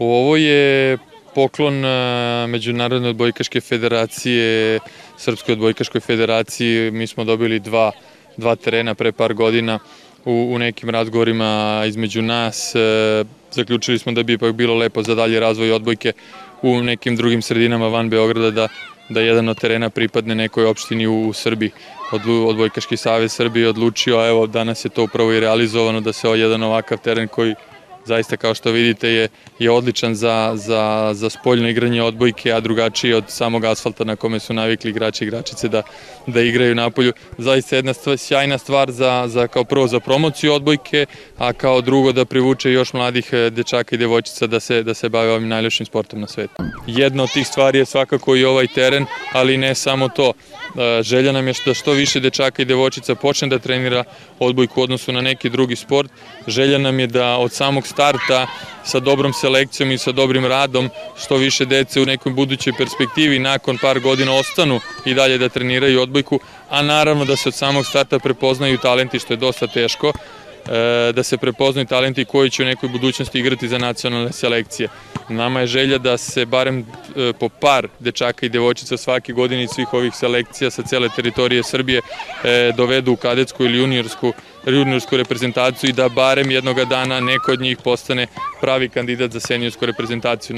Ovo je poklon Međunarodne odbojkaške federacije, Srpskoj odbojkaškoj federaciji. Mi smo dobili dva terena pre par godina u nekim razgovorima između nas. Zaključili smo da bi ipak bilo lepo za dalje razvoj odbojke u nekim drugim sredinama van Beograda da jedan od terena pripadne nekoj opštini u Srbiji. Odbojkaški savez Srbije odlučio, a evo danas je to upravo i realizovano, da se jedan ovakav teren koji zaista, kao što vidite, je odličan za spoljno igranje odbojke, a drugačiji od samog asfalta na kome su navikli igrači i igračice da igraju napolju. Zaista jedna sjajna stvar kao prvo za promociju odbojke, a kao drugo da privuče još mladih dečaka i devojčica da se bave ovim najlepšim sportom na svetu. Jedna od tih stvari je svakako i ovaj teren, ali ne samo to. Želja nam je da što više dečaka i devojčica počne da trenira odbojku u odnosu na neki drugi sport. Želja nam je da od samog starta sa dobrom selekcijom i sa dobrim radom što više dece u nekoj budućoj perspektivi nakon par godina ostanu i dalje da treniraju odbojku, a naravno da se od samog starta prepoznaju talenti, što je dosta teško, da se prepoznaju talenti koji će u nekoj budućnosti igrati za nacionalne selekcije. Nama je želja da se barem po par dečaka i devojčica svake godine iz svih ovih selekcija sa cele teritorije Srbije dovedu u kadetsku ili juniorsku reprezentaciju i da barem jednoga dana neko od njih postane pravi kandidat za seniorsku reprezentaciju.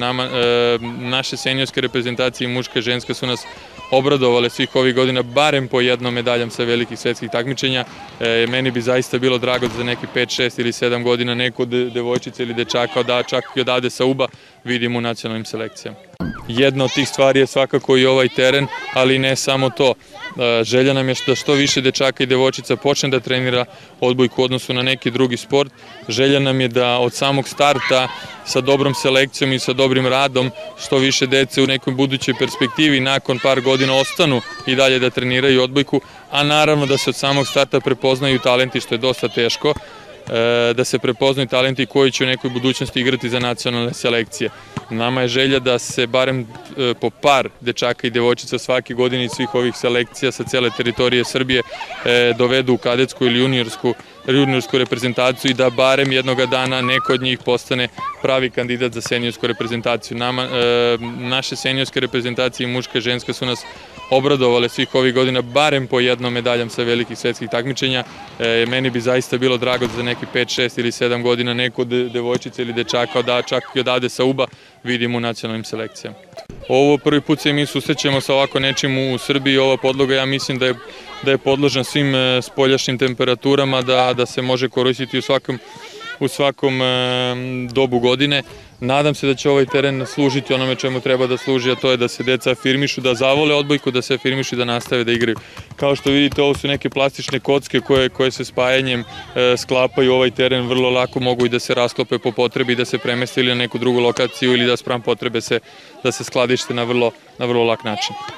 Naše seniorske reprezentacije, muška i ženska, su nas obradovale svih ovih godina barem po jednom medaljom sa velikih svetskih takmičenja. Meni bi zaista bilo drago da za neki 5, 6 ili 7 godina neko devojčica ili dečaka čak i odavde sa UBA vidimo u nacionalnim selekcijama. Jedna od tih stvari je svakako i ovaj teren, ali ne samo to. Želja nam je da što više dečaka i devojčica počne da trenira odbojku u odnosu na neki drugi sport. Želja nam je da od samog starta sa dobrom selekcijom i sa dobrim radom što više dece u nekoj budućoj perspektivi nakon par godina ostanu i dalje da treniraju odbojku, a naravno da se od samog starta prepoznaju talenti, što je dosta teško, da se prepoznaju talenti koji će u nekoj budućnosti igrati za nacionalne selekcije. Nama je želja da se barem po par dečaka i devojčica svake godine iz svih ovih selekcija sa cele teritorije Srbije dovedu u kadetsku ili juniorsku reprezentaciju i da barem jednoga dana neko od njih postane pravi kandidat za seniorsku reprezentaciju. Naše seniorske reprezentacije, muška i ženska, su nas obradovale svih ovih godina barem po jednom medaljom sa velikih svetskih takmičenja. Meni bi zaista bilo drago da za neki 5, 6 ili 7 godina neko devojčica ili dečaka čak i odavde sa UBA vidimo u nacionalnim selekcijama. Ovo prvi put se mi susrećemo sa ovako nečim u Srbiji. Ova podloga, ja mislim da je podložna svim spoljašnjim temperaturama, da se može koristiti u svakom dobu godine. Nadam se da će ovaj teren služiti onome čemu treba da služi, a to je da se deca afirmišu, da zavole odbojku, da se afirmišu i da nastave da igraju. Kao što vidite, ovo su neke plastične kocke koje se spajanjem sklapaju ovaj teren, vrlo lako mogu i da se rasklope po potrebi i da se premeste ili na neku drugu lokaciju ili da spram potrebe da se skladište na vrlo lak način.